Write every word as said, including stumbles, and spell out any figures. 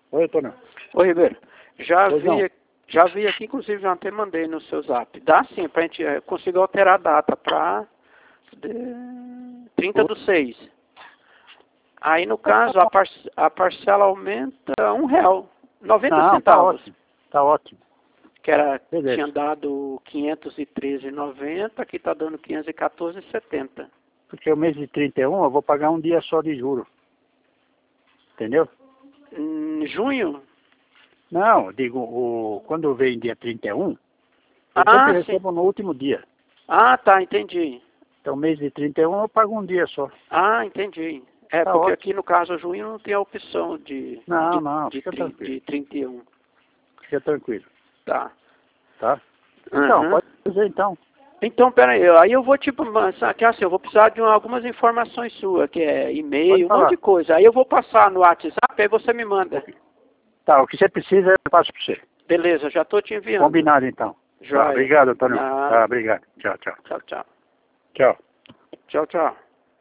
Oi, Antônio. Ô, Ribeiro, já Pois não. vi, já vi aqui, inclusive, já até mandei no seu zap. Dá sim, pra gente, eu consigo alterar a data pra de- trinta do seis. Aí, no caso, a, par, a parcela aumenta um real, noventa Não, tá centavos. ótimo. Tá ótimo. Que era, Beleza. tinha dado quinhentos e treze e noventa, aqui tá dando quinhentos e quatorze e setenta. Porque o mês de trinta e um eu vou pagar um dia só de juro. Entendeu? Em junho? Não, eu digo, o, quando vem dia trinta e um, eu Ah, sempre sim. recebo no último dia. Ah, tá, entendi. Então, mês de trinta e um eu pago um dia só. Ah, entendi. É, Tá porque ótimo. aqui no caso junho não tem a opção de, Não, de, não, de, fica tri- tranquilo. de trinta e um. Fica tranquilo, Tá. tá? Então, Uhum. pode fazer então. Então, peraí, aí eu vou tipo, que assim, eu vou precisar de uma- algumas informações suas, que é Pode e-mail, um monte de falar. coisa. Aí eu vou passar no WhatsApp, aí você me manda. Tá, o que você precisa eu passo pra você. Beleza, já tô te enviando. Combinado então. Tá, Joia. obrigado, Antônio. Nada. Tá, obrigado. Tchau, tchau. Tchau, tchau. Tchau. Tchau, tchau.